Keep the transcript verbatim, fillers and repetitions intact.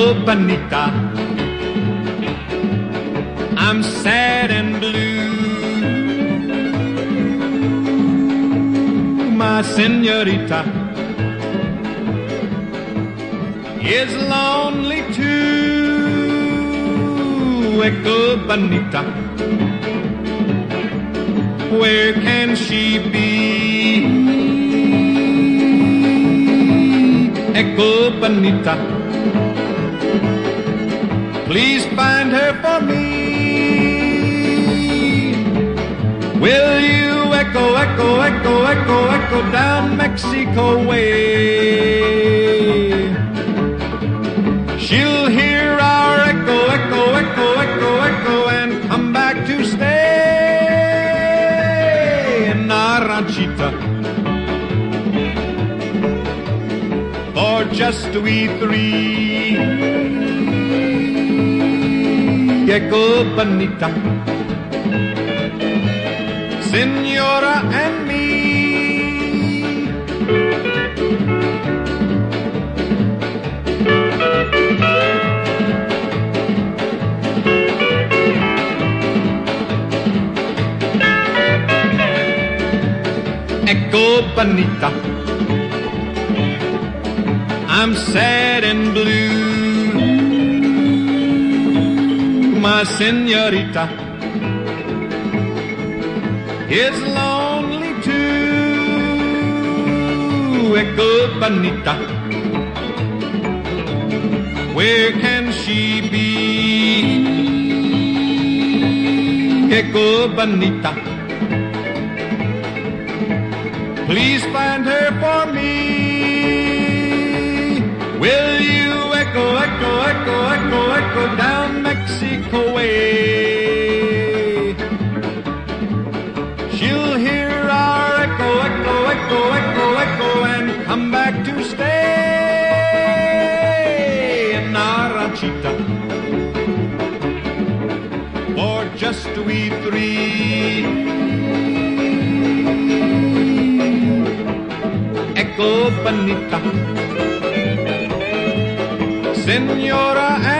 Echo bonita, I'm sad and blue. My señorita is lonely too. Echo bonita, where can she be? Echo bonita, please find her for me. Will you echo, echo, echo, echo, echo down Mexico way? She'll hear our echo, echo, echo, echo, echo, and come back to stay in our ranchita. For just we three, echo bonita, Senora and me. Echo bonita, I'm sad and blue. My señorita is lonely too. Echo bonita, where can she be? Echo bonita, please find her for me. Will you echo, echo, echo, echo, echo down Mexico way? She'll hear our echo, echo, echo, echo, echo, and come back to stay in our ranchita. For just we three, echo bonita, Senora